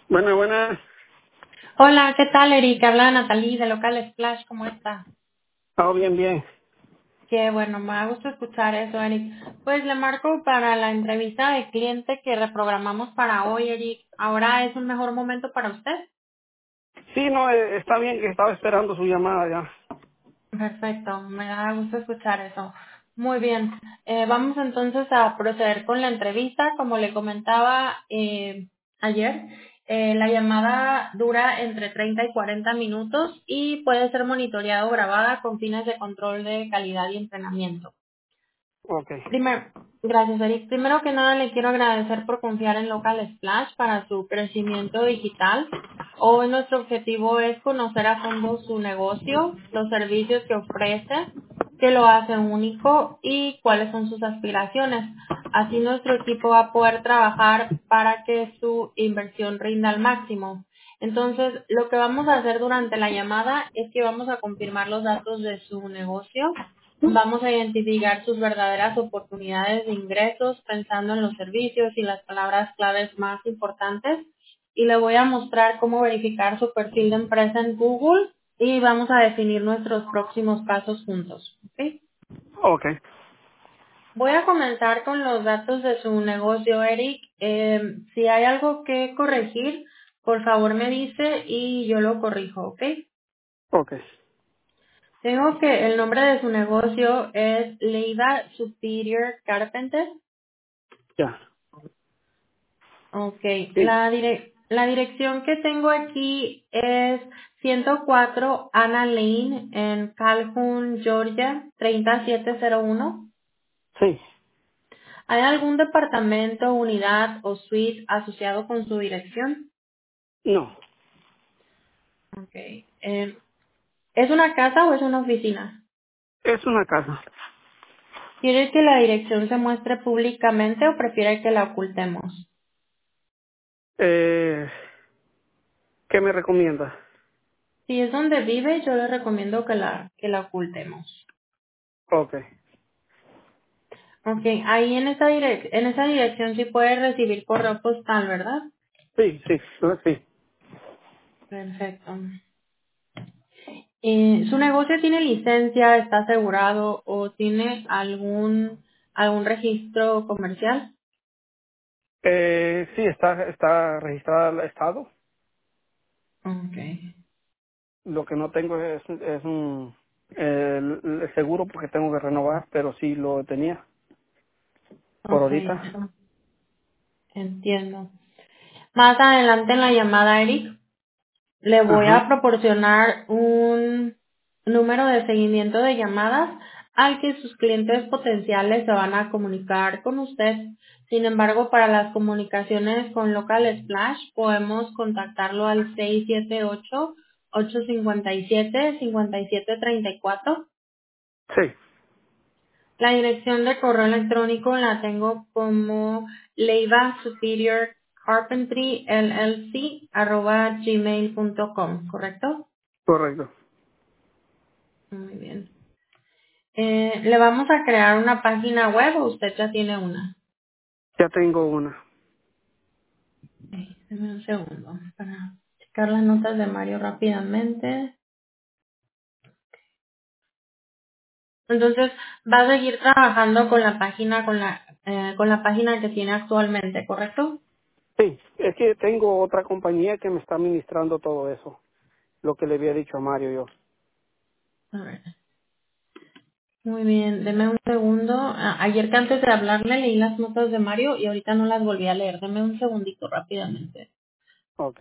Buenas, buenas. Hola, ¿qué tal, Eric? Habla Natalie de Local Splash, ¿cómo está? Oh, bien, bien. Qué bueno, me da gusto escuchar eso, Eric. Pues le marco para la entrevista de cliente que reprogramamos para hoy, Eric. ¿Ahora es un mejor momento para usted? Sí, no, está bien que estaba esperando su llamada ya. Perfecto, me da gusto escuchar eso. Muy bien, vamos entonces a proceder con la entrevista. Como le comentaba ayer, la llamada dura entre 30 y 40 minutos y puede ser monitoreada o grabada con fines de control de calidad y entrenamiento. Ok, Primero, gracias, Eric. Primero que nada, le quiero agradecer por confiar en Local Splash para su crecimiento digital. Hoy nuestro objetivo es conocer a fondo su negocio, los servicios que ofrece, qué lo hace único y cuáles son sus aspiraciones. Así nuestro equipo va a poder trabajar para que su inversión rinda al máximo. Entonces, lo que vamos a hacer durante la llamada es que vamos a confirmar los datos de su negocio. Vamos a identificar sus verdaderas oportunidades de ingresos pensando en los servicios y las palabras claves más importantes. Y le voy a mostrar cómo verificar su perfil de empresa en Google y vamos a definir nuestros próximos pasos juntos. ¿Ok? ok, Voy a comenzar con los datos de su negocio, Eric. Si hay algo que corregir, por favor me dice y yo lo corrijo, ¿ok? ok. Tengo que el nombre de su negocio es Leida Superior Carpenter. Ya. Ok, Sí, la dirección que tengo aquí es 104 Anna Lane en Calhoun, Georgia, 30701. sí. ¿Hay algún departamento, unidad o suite asociado con su dirección? No, Ok. ¿Es una casa o es una oficina? es una casa. ¿Quiere que la dirección se muestre públicamente o prefiere que la ocultemos? Eh, ¿Qué me recomienda? Si es donde vive, yo le recomiendo que la ocultemos. Ok. Ok, ahí en esa dirección sí puede recibir correo postal, ¿verdad? Sí, sí, sí. Perfecto. ¿Su negocio tiene licencia, está asegurado o tiene algún registro comercial? Sí, está registrada el estado. Ok, Lo que no tengo es un el seguro porque tengo que renovar, pero sí lo tenía por ok, ahorita. entiendo. Más adelante en la llamada, Eric, le voy a Ajá. proporcionar un número de seguimiento de llamadas al que sus clientes potenciales se van a comunicar con usted. Sin embargo, para las comunicaciones con Local Splash podemos contactarlo al 678-857-5734. Sí, La dirección de correo electrónico la tengo como Leiva Superior Carpentry LLC @gmail.com, ¿correcto? correcto. Muy bien. ¿Le vamos a crear una página web o usted ya tiene una? Ya tengo una. Deme un segundo para checar las notas de Mario rápidamente. Entonces, va a seguir trabajando con la página, con la página que tiene actualmente, ¿correcto? Sí, es que tengo otra compañía que me está administrando todo eso, lo que le había dicho a Mario yo. A ver. Muy bien, deme un segundo. Ayer que antes de hablarle leí las notas de Mario y ahorita no las volví a leer. Deme un segundito rápidamente. Ok,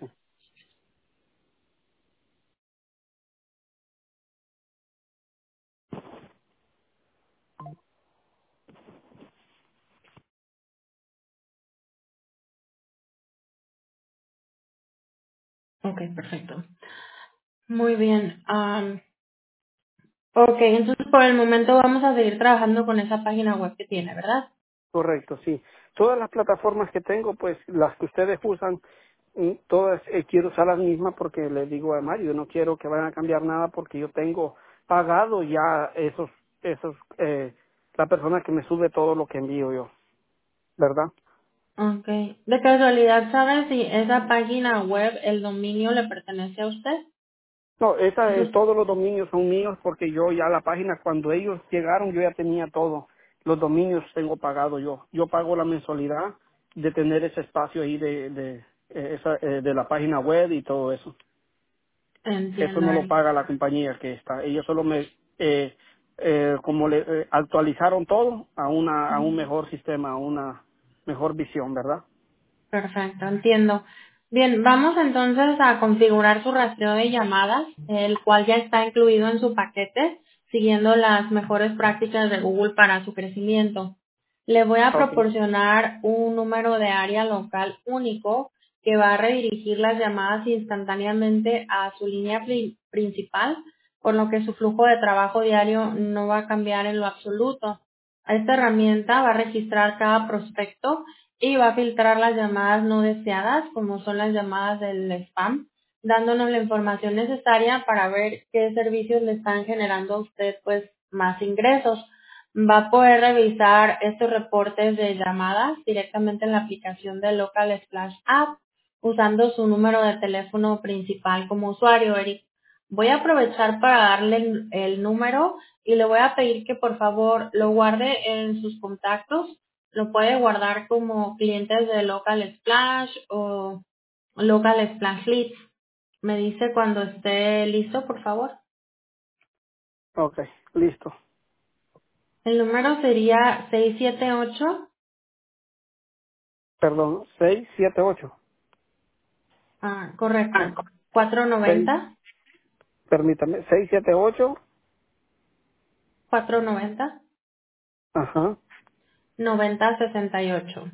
Ok, perfecto. Muy bien. Ok, entonces por el momento vamos a seguir trabajando con esa página web que tiene, ¿verdad? correcto, sí. Todas las plataformas que tengo, pues las que ustedes usan, todas quiero usar las mismas porque le digo a Mario, yo no quiero que vayan a cambiar nada porque yo tengo pagado ya la persona que me sube todo lo que envío yo, ¿verdad? Okay. De casualidad, ¿sabe si esa página web, el dominio le pertenece a usted? No, Eso todos los dominios son míos porque yo ya la página, cuando ellos llegaron, yo ya tenía todo. Los dominios tengo pagado yo. Yo pago la mensualidad de tener ese espacio ahí de la página web y todo eso. Eso entiendo, no lo Eric. paga la compañía que está. Ellos solo como le actualizaron todo a un mejor sistema, a una mejor visión, ¿verdad? Perfecto, entiendo. Bien, vamos entonces a configurar su rastreo de llamadas, el cual ya está incluido en su paquete, siguiendo las mejores prácticas de Google para su crecimiento. Le voy a Okay, proporcionar un número de área local único que va a redirigir las llamadas instantáneamente a su línea principal, por lo que su flujo de trabajo diario no va a cambiar en lo absoluto. Esta herramienta va a registrar cada prospecto y va a filtrar las llamadas no deseadas, como son las llamadas del spam, dándonos la información necesaria para ver qué servicios le están generando a usted pues más ingresos. Va a poder revisar estos reportes de llamadas directamente en la aplicación de Local Splash App usando su número de teléfono principal como usuario, Eric. Voy a aprovechar para darle el número y le voy a pedir que por favor lo guarde en sus contactos. Lo puede guardar como clientes de Local Splash o Local Splash Leads. Me dice cuando esté listo, por favor. okay, listo. El número sería 678, Perdón, 678. correcto, Seis, 490, permítame, 678. 490, Ajá, 9068.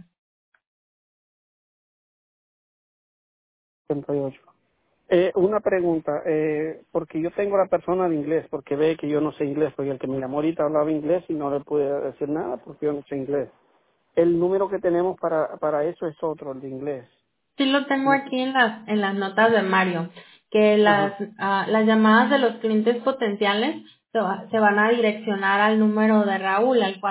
78. Una pregunta, porque yo tengo la persona de inglés, porque ve que yo no sé inglés, porque el que me llamó ahorita hablaba inglés y no le pude decir nada porque yo no sé inglés. El número que tenemos para eso es otro, el de inglés. Sí lo tengo aquí en las notas de Mario, que Ajá. las llamadas de los clientes potenciales se van a direccionar al número de Raúl, al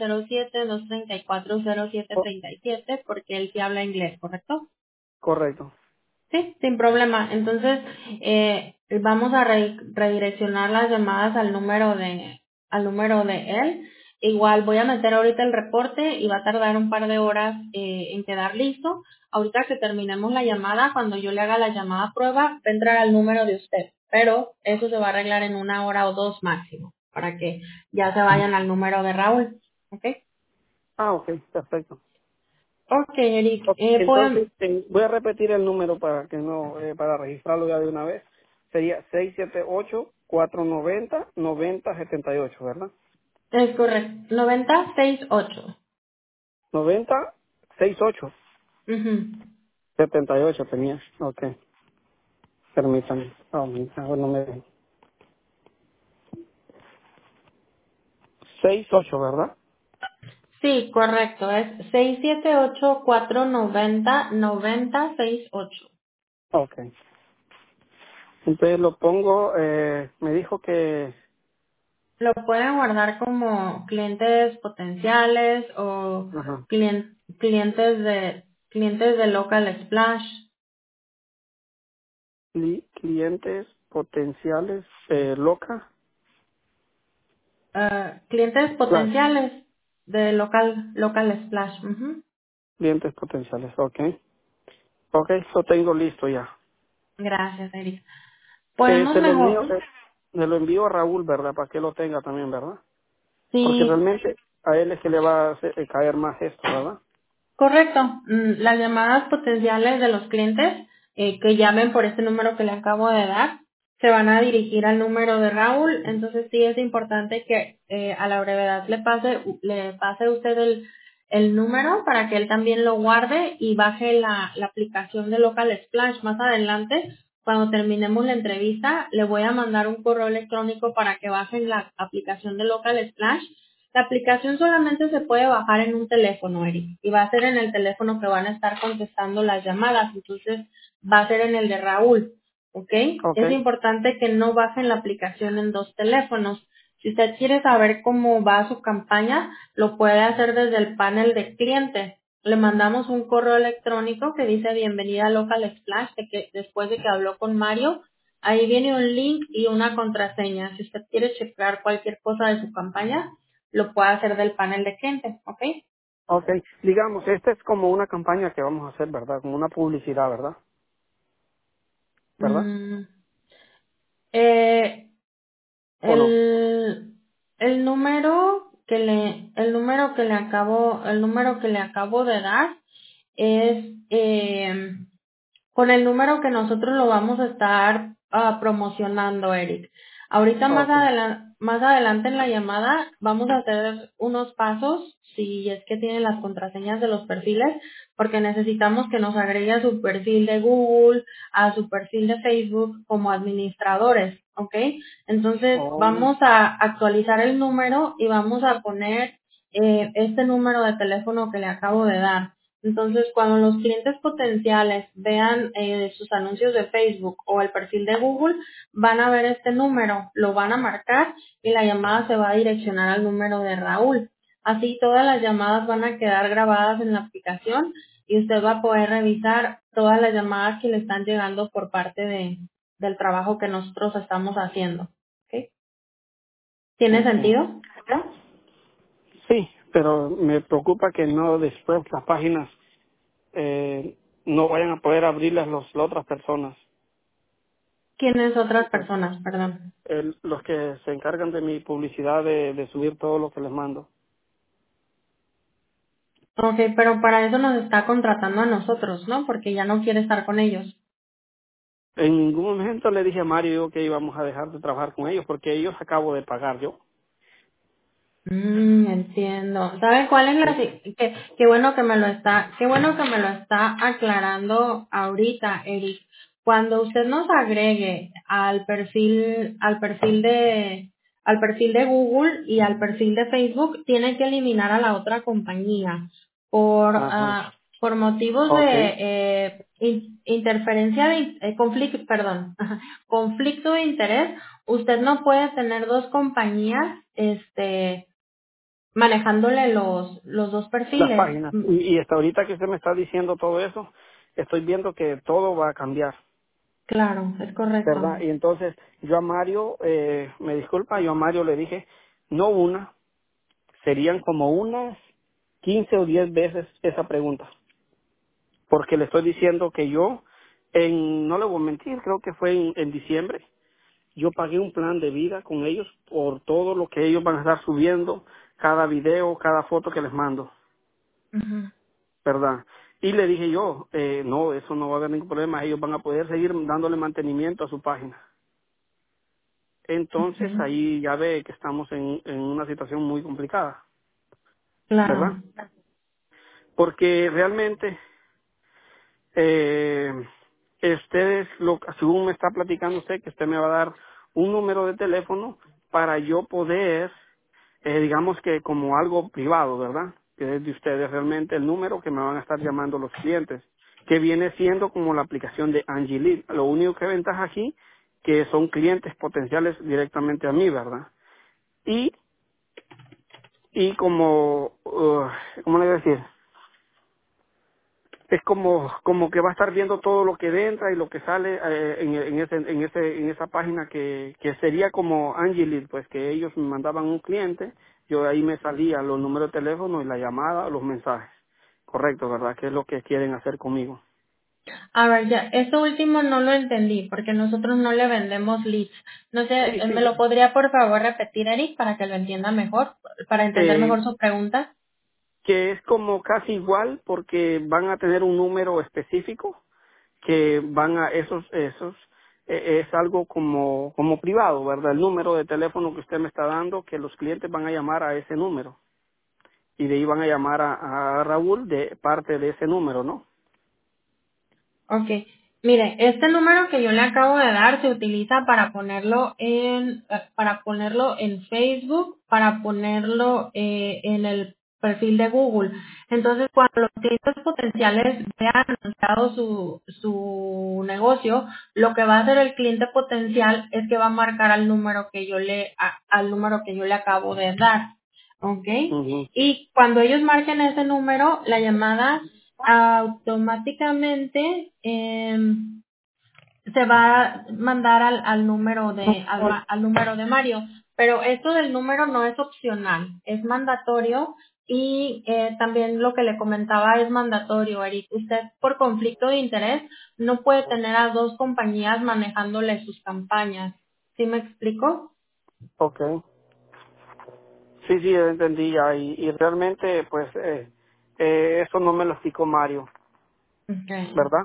407-234-0737, porque él sí habla inglés, ¿correcto? Correcto. Sí, sin problema. Entonces, vamos a redireccionar las llamadas al número de él. Igual voy a meter ahorita el reporte y va a tardar un par de horas en quedar listo. Ahorita que terminemos la llamada, cuando yo le haga la llamada a prueba, va a entrar al número de usted. Pero eso se va a arreglar en una hora o dos máximo, para que ya se vayan al número de Raúl. ¿Ok? Ah, ok, perfecto. Ok, Eric. Ok, entonces, voy a repetir el número para que no, para registrarlo ya de una vez. Sería 678-490-9078, ¿verdad? Es correcto. 9068. 9068. Ujú. 78 tenía. Ok, permítame. Oh, mi favor, no me dejen. 68, ¿verdad? Sí, correcto. Es 678-490-9068. Ok. Entonces lo pongo, me dijo que... Lo pueden guardar como clientes potenciales o Ajá. clientes de Local Splash. Clientes potenciales, loca. Clientes Claro. potenciales de Local Splash. Ujú. Clientes potenciales, ok. Ok, lo tengo listo ya. Gracias, Eric. Podemos Se lo envío, mejor. me lo envío a Raúl, ¿verdad? Para que lo tenga también, ¿verdad? Porque Sí, realmente a él es que le va a caer más esto, ¿verdad? correcto. Las llamadas potenciales de los clientes que llamen por este número que le acabo de dar se van a dirigir al número de Raúl. Entonces sí es importante que a la brevedad le pase usted el número para que él también lo guarde y baje la aplicación de Local Splash. Más adelante, cuando terminemos la entrevista, le voy a mandar un correo electrónico para que bajen la aplicación de Local Splash. La aplicación solamente se puede bajar en un teléfono, Eric, y va a ser en el teléfono que van a estar contestando las llamadas, entonces va a ser en el de Raúl, ¿ok? Ok, Es importante que no bajen la aplicación en dos teléfonos. Si usted quiere saber cómo va su campaña, lo puede hacer desde el panel de cliente. le mandamos un correo electrónico que dice bienvenida a Local Splash, después de que habló con Mario, ahí viene un link y una contraseña. Si usted quiere checar cualquier cosa de su campaña, lo puede hacer del panel de clientes, ¿ok? Ok, digamos, esta es como una campaña que vamos a hacer, ¿verdad? Como una publicidad, ¿verdad? ¿Verdad? Mm, eh, ¿O no? el número que le acabo de dar es con el número que nosotros lo vamos a estar promocionando, Eric. Ahorita Ok. más adelante en la llamada vamos a hacer unos pasos, si es que tienen las contraseñas de los perfiles, porque necesitamos que nos agregue a su perfil de Google, a su perfil de Facebook como administradores, ¿ok? Entonces Oh, vamos a actualizar el número y vamos a poner este número de teléfono que le acabo de dar. Entonces, cuando los clientes potenciales vean sus anuncios de Facebook o el perfil de Google, van a ver este número, lo van a marcar y la llamada se va a direccionar al número de Raúl. Así todas las llamadas van a quedar grabadas en la aplicación y usted va a poder revisar todas las llamadas que le están llegando por parte del trabajo que nosotros estamos haciendo. ¿Ok? ¿Tiene ok. sentido? Sí, pero me preocupa que no después las páginas no vayan a poder abrirlas las otras personas. ¿Quiénes otras personas? Perdón. Los que se encargan de mi publicidad de subir todo lo que les mando. Ok, pero para eso nos está contratando a nosotros, ¿no? Porque ya no quiere estar con ellos. En ningún momento le dije a Mario que íbamos a dejar de trabajar con ellos porque ellos acabo de pagar yo. Entiendo. ¿Sabe cuál es la Sí. qué bueno que me lo está aclarando ahorita, Eric? Cuando usted nos agregue al perfil de Google y al perfil de Facebook, tiene que eliminar a la otra compañía Ajá. por motivos de Ok. interferencia de conflicto, perdón, conflicto de interés. Usted no puede tener dos compañías, manejándole los dos Las perfiles. páginas. Y hasta ahorita que usted me está diciendo todo eso, estoy viendo que todo va a cambiar, Claro, es correcto. ¿verdad? Y entonces yo a Mario, me disculpa, yo a Mario le dije, no una, serían como unas 15 o 10 veces esa pregunta. Porque le estoy diciendo que yo, no le voy a mentir, creo que fue en diciembre, yo pagué un plan de vida con ellos por todo lo que ellos van a estar subiendo, cada video, cada foto que les mando, Ujú, ¿verdad? Y le dije yo, no, eso no va a haber ningún problema, ellos van a poder seguir dándole mantenimiento a su página. Entonces ujú, ahí ya ve que estamos en una situación muy complicada, claro. ¿verdad? Porque realmente Eh, ustedes, según me está platicando usted, que usted me va a dar un número de teléfono para yo poder, digamos que como algo privado, ¿verdad? Que es de ustedes realmente el número que me van a estar llamando los clientes, que viene siendo como la aplicación de Angie Lead. Lo único que ventaja aquí, que son clientes potenciales directamente a mí, ¿verdad? Y, y como, ¿cómo le voy a decir? Es como que va a estar viendo todo lo que entra y lo que sale en esa página que sería como Angelit, pues que ellos me mandaban un cliente, yo ahí me salía los números de teléfono y la llamada, los mensajes. Correcto, ¿verdad? Que es lo que quieren hacer conmigo. A ver, ya, esto último no lo entendí porque nosotros no le vendemos leads. No sé, Sí, ¿me sí. lo podría por favor repetir, Eric, para que lo entienda mejor, para entender Eh, mejor su pregunta? que es como casi igual porque van a tener un número específico que van a esos es algo como privado, ¿verdad? El número de teléfono que usted me está dando, que los clientes van a llamar a ese número y de ahí van a llamar a Raúl de parte de ese número, ¿no? Ok. Mire, este número que yo le acabo de dar se utiliza para ponerlo en Facebook, para ponerlo en el perfil de Google. Entonces, cuando los clientes potenciales vean anunciado su negocio, lo que va a hacer el cliente potencial es que va a marcar al número que yo le acabo de dar. ¿ok? Ujú. Y cuando ellos marquen ese número, la llamada automáticamente se va a mandar al número al número de Mario. Pero esto del número no es opcional, es mandatorio y también lo que le comentaba es mandatorio, Eric. Usted por conflicto de interés no puede tener a dos compañías manejándole sus campañas. ¿Sí me explico? Okay. Sí, sí, yo entendí ya. Y realmente, pues, eso no me lo explicó Mario, Okay. ¿verdad?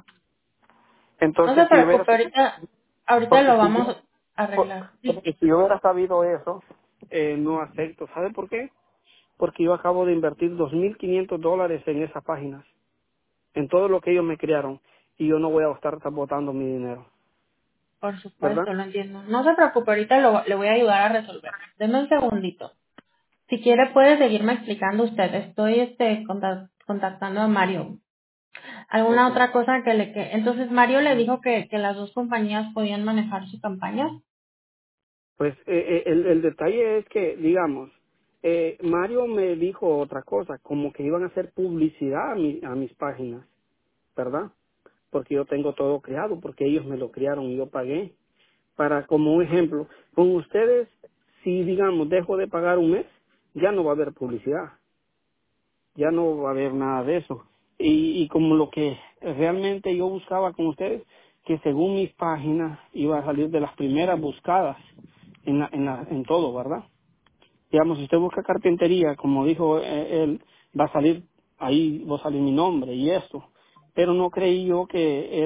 No se Entonces, si yo hubiera, preocupe, ahorita porque lo si yo, vamos a arreglar. Sí, porque si yo hubiera sabido eso, no acepto. ¿Sabe por qué? Porque yo acabo de invertir $2,500 en esas páginas, en todo lo que ellos me crearon, y yo no voy a estar botando mi dinero, por ¿verdad? supuesto, lo entiendo. No se preocupe, ahorita le voy a ayudar a resolver. Deme un segundito. Si quiere puede seguirme explicando usted. Estoy contactando a Mario. ¿Alguna Okay. otra cosa entonces Mario le dijo que las dos compañías podían manejar su campaña? Pues el detalle es que, digamos, Mario me dijo otra cosa, como que iban a hacer publicidad a mis páginas, ¿verdad? Porque yo tengo todo creado, porque ellos me lo crearon y yo pagué. Para, como un ejemplo, con ustedes, si digamos dejo de pagar un mes, ya no va a haber publicidad, ya no va a haber nada de eso. Y como lo que realmente yo buscaba con ustedes, que según mis páginas iba a salir de las primeras buscadas en todo, ¿verdad? Digamos, si usted busca carpintería, como dijo él, va a salir, ahí va a salir mi nombre y esto. Pero no creí yo que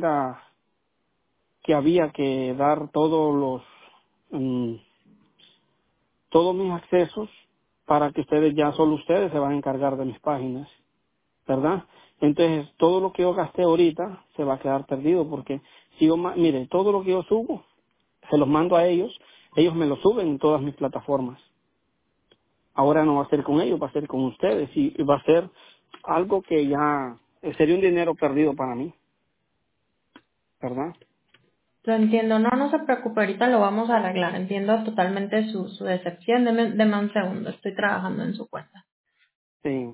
que había que dar mm, todos mis accesos para que ustedes, ya solo ustedes se van a encargar de mis páginas, ¿verdad? Entonces, todo lo que yo gasté ahorita se va a quedar perdido porque si yo, mire, todo lo que yo subo, se los mando a ellos me lo suben en todas mis plataformas. Ahora no va a ser con ellos, va a ser con ustedes y va a ser algo que ya sería un dinero perdido para mí, ¿verdad? Lo entiendo, no se preocupe, ahorita lo vamos a arreglar. Entiendo totalmente su decepción. Deme un segundo, estoy trabajando en su cuenta. Sí,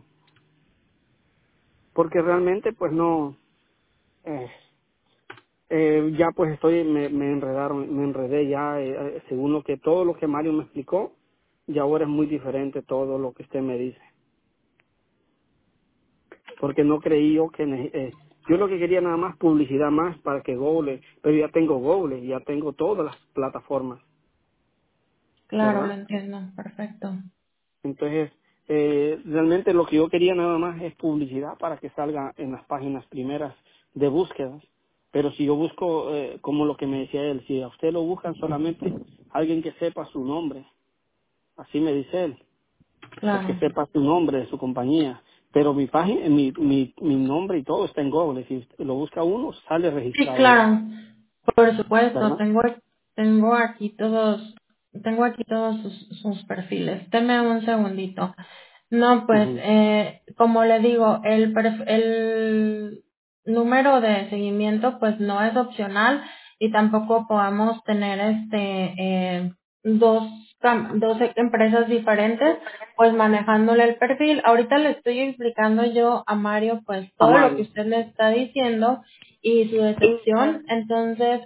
porque realmente pues no, eh, ya pues me enredaron, me enredé ya, según todo lo que Mario me explicó, y ahora es muy diferente todo lo que usted me dice, porque no creí yo que, yo lo que quería nada más publicidad más para que Google, pero ya tengo Google, ya tengo todas las plataformas, Claro, lo ¿verdad? entiendo, perfecto. Entonces, realmente lo que yo quería nada más es publicidad para que salga en las páginas primeras de búsquedas. Pero si yo busco, como lo que me decía él, si a usted lo buscan solamente alguien que sepa su nombre, así me dice él, pues que Claro. sepa su nombre de su compañía. Pero mi página, mi nombre y todo está en Google. Si usted lo busca uno, sale Sí, registrado ya, claro. Por supuesto, ¿verdad? tengo aquí todos sus perfiles. Deme un segundito. No, pues, Ujú. como le digo, el número de seguimiento, pues, no es opcional y tampoco podamos tener dos empresas diferentes, pues, manejándole el perfil. Ahorita le estoy explicando yo a Mario, pues, A todo lo que Mario. usted le está diciendo y su decepción. Entonces,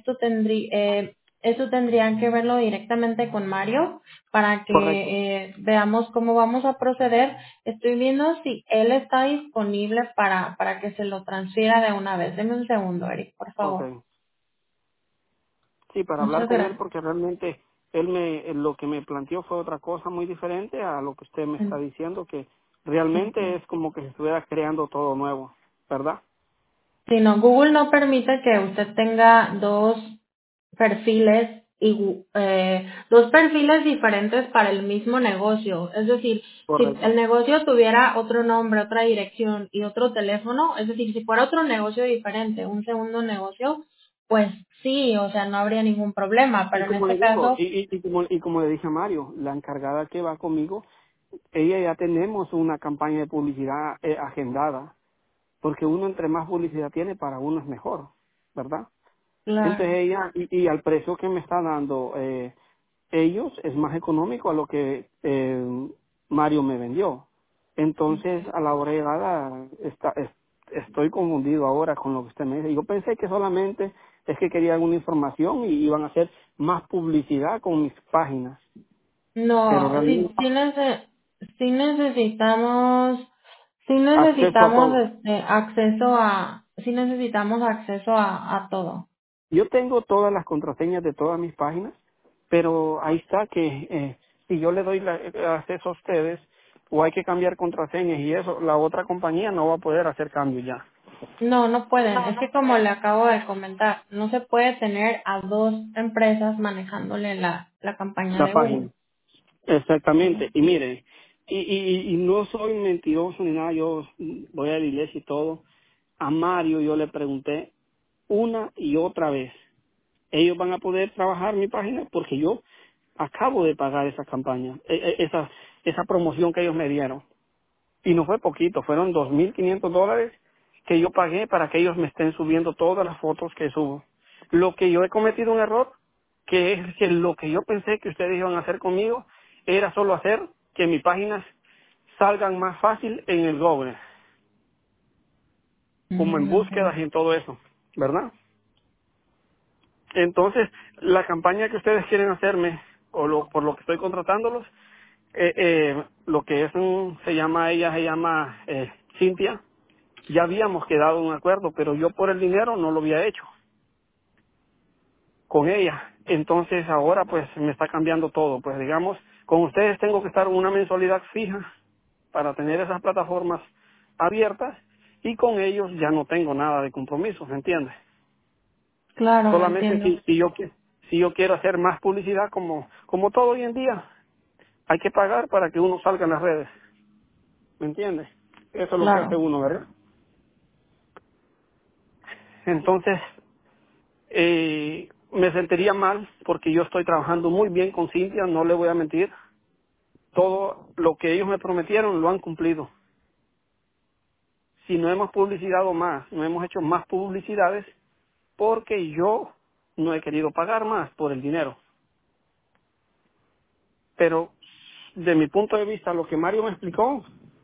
esto tendrían que verlo directamente con Mario para que Correcto. veamos cómo vamos a proceder. Estoy viendo si él está disponible para que se lo transfiera de una vez. Deme un segundo, Eric, por favor. Ok. Sí, para hablar Muchas con él, gracias. porque realmente lo que me planteó fue otra cosa muy diferente a lo que usted me está diciendo, que realmente Entiendo. es como que se estuviera creando todo nuevo, ¿verdad? Sí, no, Google no permite que usted tenga dos perfiles diferentes para el mismo negocio. Es decir, si el Correcto. negocio tuviera otro nombre, otra dirección y otro teléfono, es decir, si fuera otro negocio diferente, un segundo negocio, pues sí, o sea, no habría ningún problema, Y pero en como este le digo, caso, y como le dije a Mario, la encargada que va conmigo, ella ya tenemos una campaña de publicidad agendada, porque uno entre más publicidad tiene, para uno es mejor, ¿verdad? Entonces claro, ella, y al precio que me está dando ellos, es más económico a lo que Mario me vendió. Entonces, a la hora llegada, estoy confundido ahora con lo que usted me dice. Yo pensé que solamente es que querían una información y iban a hacer más publicidad con mis páginas, pero No, realmente sí necesitamos, acceso a todo. sí necesitamos acceso a todo. Yo tengo todas las contraseñas de todas mis páginas, pero ahí está que si yo le doy acceso a ustedes o hay que cambiar contraseñas y eso, la otra compañía no va a poder hacer cambio ya. No, no pueden. Es que como le acabo de comentar, no se puede tener a dos empresas manejándole la campaña La de Google. página. Exactamente. Y mire, y no soy mentiroso ni nada, yo voy a la iglesia y todo. A Mario yo le pregunté una y otra vez, ¿ellos van a poder trabajar mi página? Porque yo acabo de pagar esa campaña, esa promoción que ellos me dieron. Y no fue poquito, fueron $2,500 que yo pagué para que ellos me estén subiendo todas las fotos que subo. Lo que yo he cometido un error, que es que lo que yo pensé que ustedes iban a hacer conmigo, era solo hacer que mis páginas salgan más fácil en el Google, como en Entiendo. búsquedas y en todo eso, ¿verdad? Entonces, la campaña que ustedes quieren hacerme, por lo que estoy contratándolos, lo que es se llama Cintia. Ya habíamos quedado en un acuerdo, pero yo por el dinero no lo había hecho con ella. Entonces ahora pues me está cambiando todo. Pues digamos, con ustedes tengo que estar en una mensualidad fija para tener esas plataformas abiertas y con ellos ya no tengo nada de compromiso, ¿me entiendes? Claro, Solamente entiendo. si yo quiero hacer más publicidad como todo hoy en día, hay que pagar para que uno salga en las redes, ¿me entiendes? Eso es lo que hace Claro, uno, ¿verdad? Entonces, me sentiría mal porque yo estoy trabajando muy bien con Cintia, no le voy a mentir. Todo lo que ellos me prometieron lo han cumplido. Si no hemos publicitado más, no hemos hecho más publicidades porque yo no he querido pagar más por el dinero. Pero de mi punto de vista, lo que Mario me explicó,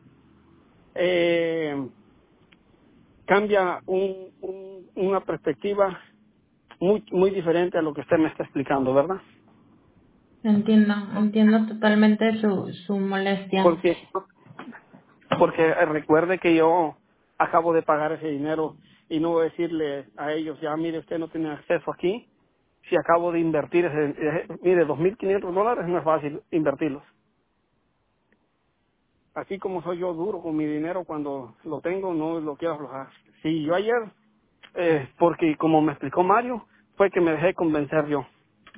eh, cambia una perspectiva muy diferente a lo que usted me está explicando, ¿verdad? entiendo totalmente su molestia. Porque recuerde que yo acabo de pagar ese dinero y no voy a decirle a ellos, ya mire, usted no tiene acceso aquí, si acabo de invertir mire, $2,500 no es fácil invertirlos. Así como soy yo duro con mi dinero cuando lo tengo, no lo quiero aflojar. Si yo ayer, porque como me explicó Mario, fue que me dejé convencer yo,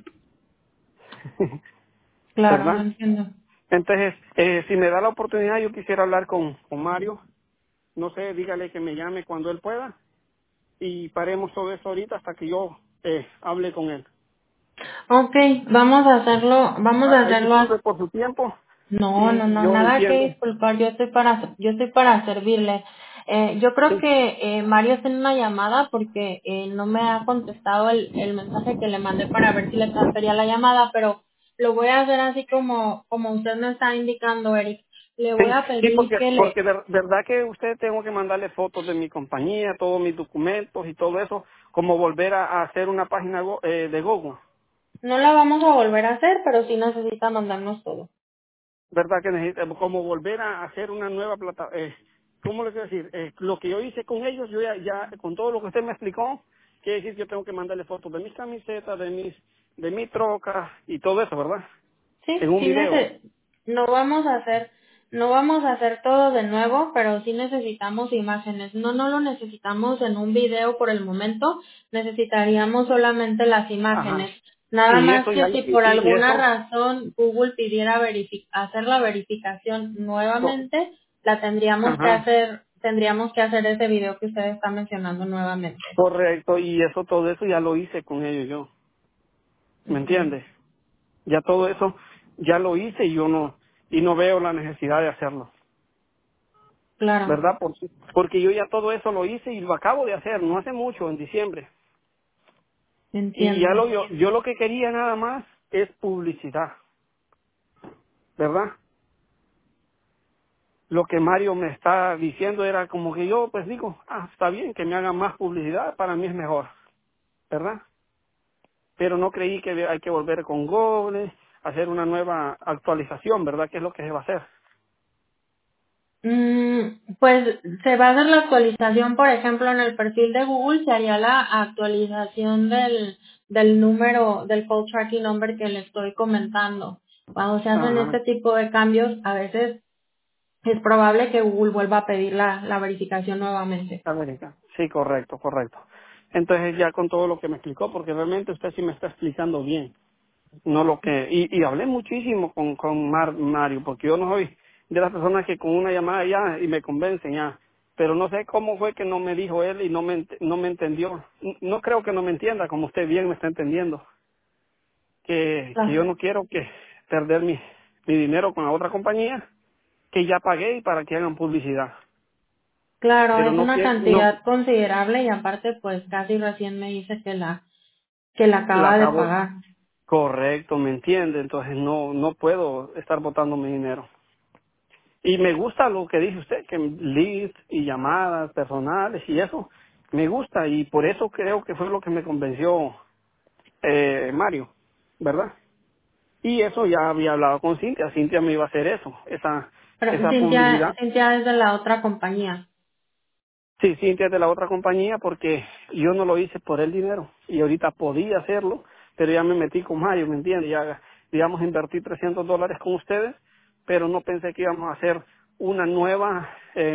Claro, lo ¿verdad? entiendo. Entonces, si me da la oportunidad, yo quisiera hablar con Mario, no sé, dígale que me llame cuando él pueda y paremos todo eso ahorita hasta que yo hable con él. Ok, vamos a Ay, hacerlo disculpe por su tiempo No, no, y no, yo nada que entiendo. disculpar, yo estoy para servirle. Yo creo Sí, que Mario está en una llamada porque no me ha contestado el mensaje que le mandé para ver si le transfería la llamada, pero lo voy a hacer así como usted me está indicando, Eric. Le voy sí, a sí, pedir que le... porque verdad que usted tengo que mandarle fotos de mi compañía, todos mis documentos y todo eso, como volver a hacer una página de Google. No la vamos a volver a hacer, pero sí necesita mandarnos todo. ¿Verdad que necesita, como volver a hacer una nueva plata, ¿cómo le quiero decir? Lo que yo hice con ellos, yo ya, con todo lo que usted me explicó, quiere decir que yo tengo que mandarle fotos de mis camisetas, de mi troca y todo eso, ¿verdad? En Sí, un video. no vamos a hacer, no vamos a hacer todo de nuevo, pero sí necesitamos imágenes. No lo necesitamos en un video por el momento, necesitaríamos solamente las Ajá. imágenes. Nada Y más eso que ya, si por y alguna eso, razón Google pidiera hacer la verificación co- nuevamente, ajá, tendríamos que hacer ese video que usted está mencionando nuevamente. correcto, y eso, todo eso ya lo hice con ellos yo, ¿me Ujú. entiendes? Ya todo eso, ya lo hice y no veo la necesidad de hacerlo, Claro, ¿verdad? Porque yo ya todo eso lo hice y lo acabo de hacer, no hace mucho, en diciembre. Y ya entiendo. yo lo que quería nada más es publicidad, ¿verdad? lo que Mario me está diciendo era como que yo pues digo, está bien que me hagan más publicidad, para mí es mejor, ¿verdad? Pero no creí que hay que volver con Google, hacer una nueva actualización, ¿verdad? ¿Qué es lo que se va a hacer? Pues se va a hacer la actualización, por ejemplo, en el perfil de Google se haría la actualización del número, del call tracking number que le estoy comentando. Cuando se hacen Ajá, este tipo de cambios, a veces es probable que Google vuelva a pedir la verificación nuevamente. América. Sí, correcto, correcto. Entonces ya con todo lo que me explicó, porque realmente usted sí me está explicando bien, no lo que... Y hablé muchísimo con Mario, porque yo no soy de las personas que con una llamada ya y me convencen ya. Pero no sé cómo fue que no me dijo él y no me entendió. No creo que no me entienda, como usted bien me está entendiendo. Que yo Claro. no quiero que perder mi dinero con la otra compañía, que ya pagué y para que hagan publicidad. Claro, Pero es no una quiero, no, cantidad considerable y aparte pues casi recién me dice que la la acaba de acabo, pagar. correcto, ¿me entiende? Entonces no puedo estar botando mi dinero. Y me gusta lo que dice usted, que leads y llamadas personales y eso, me gusta y por eso creo que fue lo que me convenció Mario, ¿verdad? Y eso ya había hablado con Cintia, Cintia me iba a hacer eso, Pero esa Cintia, publicidad. Cintia es de la otra compañía. Sí, Cintia es de la otra compañía porque yo no lo hice por el dinero y ahorita podía hacerlo, pero ya me metí con Mario, ¿me entiendes? Ya, digamos, invertí $300 con ustedes, pero no pensé que íbamos a hacer una nueva,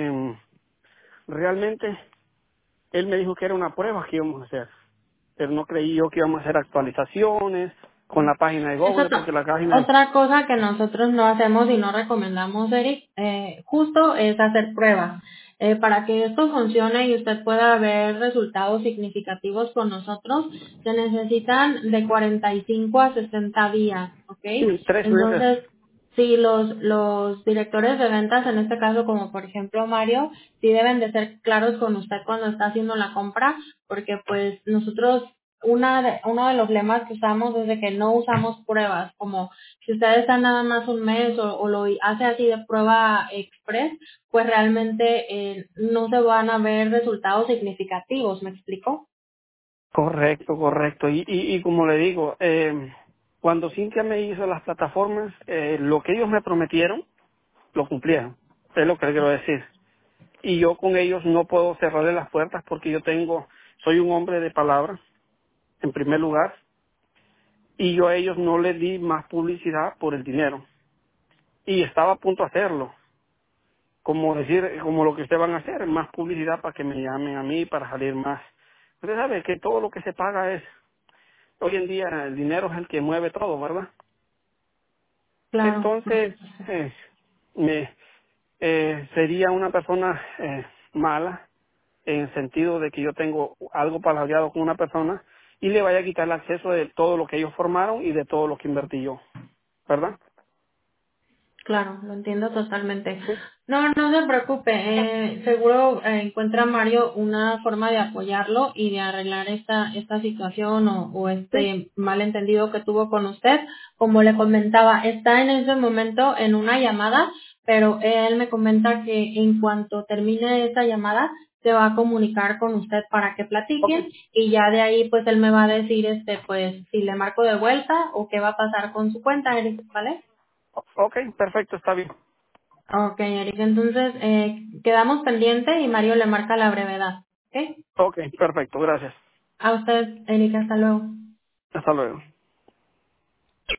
realmente él me dijo que era una prueba que íbamos a hacer, pero no creí yo que íbamos a hacer actualizaciones con la página de Eso Google, porque la página, otra cosa que nosotros no hacemos y no recomendamos, Eric, justo es hacer pruebas. Para que esto funcione y usted pueda ver resultados significativos con nosotros, se necesitan de 45 a 60 días, ¿ok? sí, 3 meses, Entonces, si los directores de ventas, en este caso como por ejemplo Mario, sí deben de ser claros con usted cuando está haciendo la compra, porque pues nosotros uno de los lemas que usamos es de que no usamos pruebas, como si ustedes están nada más un mes o lo hace así de prueba express, pues realmente no se van a ver resultados significativos, ¿me explico? correcto, correcto, y como le digo, cuando Cintia me hizo las plataformas, lo que ellos me prometieron, lo cumplieron, es lo que le quiero decir. Y yo con ellos no puedo cerrarle las puertas porque soy un hombre de palabra, en primer lugar, y yo a ellos no les di más publicidad por el dinero. Y estaba a punto de hacerlo, como decir, como lo que ustedes van a hacer, más publicidad para que me llamen a mí, para salir más. Usted sabe que todo lo que se paga hoy en día el dinero es el que mueve todo, ¿verdad? Claro, por Entonces, supuesto. sería una persona mala en el sentido de que yo tengo algo palabreado con una persona y le vaya a quitar el acceso de todo lo que ellos formaron y de todo lo que invertí yo, ¿verdad? Claro, lo entiendo totalmente. Sí. No se preocupe, seguro encuentra Mario una forma de apoyarlo y de arreglar esta situación o Sí. este malentendido que tuvo con usted. Como le comentaba, está en ese momento en una llamada, pero él me comenta que en cuanto termine esta llamada se va a comunicar con usted para que Ok, platiquen y ya de ahí pues él me va a decir pues si le marco de vuelta o qué va a pasar con su cuenta, Eric, ¿vale? ok, perfecto, está bien. Ok, Erika, entonces quedamos pendiente y Mario le marca la brevedad. ¿Ok? Ok, perfecto, gracias. A usted, Erika, hasta luego. Hasta luego.